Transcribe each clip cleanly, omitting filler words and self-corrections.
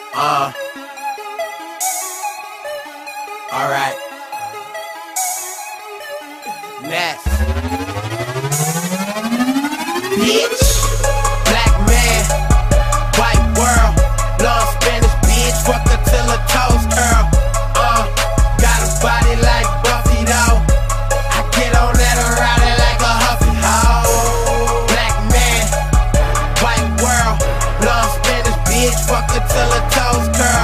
Alright. Next. Bitch. Black man. White world. Long Spanish bitch. Fuck her till her toes curl. Got a body like Buffy though. I get on that and ride it like a Huffy hoe. Black man. White world. Long Spanish bitch. Fuck her till her toes curl.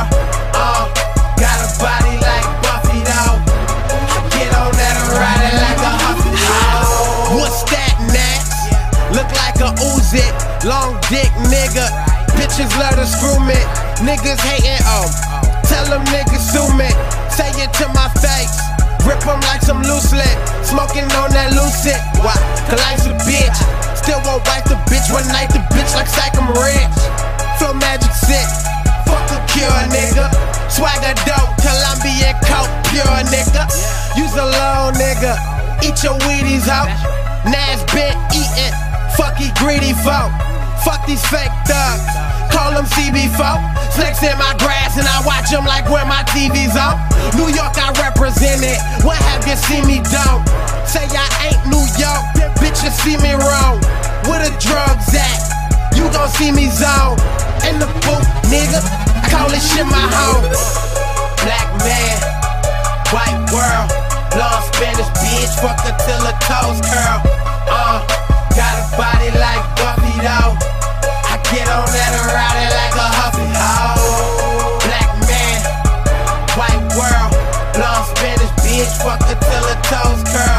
Got a body like Buffy though. I get on that and ride it like a Huffy hoe. What's that, Nax? Look like a Uzi, long dick nigga. Bitches love to screw me. Niggas hating, tell them niggas sue me. Say it to my face, rip them like some loose lip. Smoking on that lucid, why? Cause life's a bitch. Still won't wipe the bitch, one night the bitch like Psych, I'm rich. Flow magic sick, fuck a cure nigga. Swagger dope, Colombian coke, pure nigga. Use a low nigga, eat your Wheaties out. Nas been eating, fuck he greedy folk. Fuck these fake thugs, call them CB folk. Snakes in my grass and I watch them like when my TV's on. New York I represent it, what have you seen me done? Say I ain't New York, bitches see me wrong. Where the drugs at? You gon' see me zone. In the booth, nigga, I call this shit my home. Black man, white world, long Spanish bitch, fuck her till her toes curl. Got a body like Buffy though. I get on that and ride it like a Huffy hoe. Black man, white world, long Spanish bitch, fuck her till her toes curl.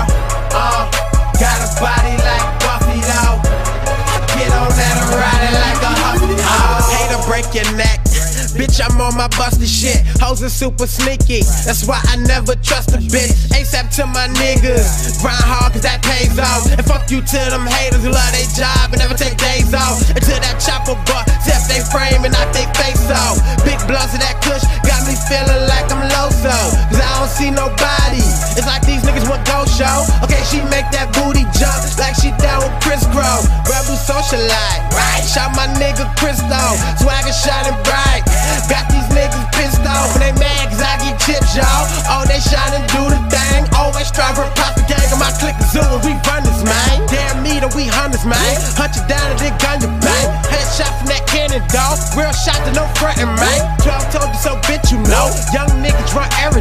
Got a body like Buffy though. I get on that and ride it like a Huffy hoe. Hate to break your neck, bitch, I'm on my busted shit. Hoes are super sneaky, that's why I never trust a bitch. ASAP to my niggas, grind hard cause that pays off. And fuck you to them haters who love their job and never take days off. Until that chopper butt, tap they frame and knock they face off. Big blunts of that kush, got me feeling like I'm Loso. Cause I don't see nobody, it's like these niggas want go show. Okay, she make that booty jump like she down with Chris Crow. Rebel socialite, right? Shot my nigga Christo, swagger shining bright. Got these niggas pissed off when they mad cause I get chips, y'all. Oh, they shine and do the thing. Always strive for pop the gang on my click zoo and we run this, man. Damn me that we hunters, man. Hunt you down and then gun you bang. Headshot from that cannon, dog. Real shot to no frontin', man. 12 told you so, bitch, you know. Young niggas run everything.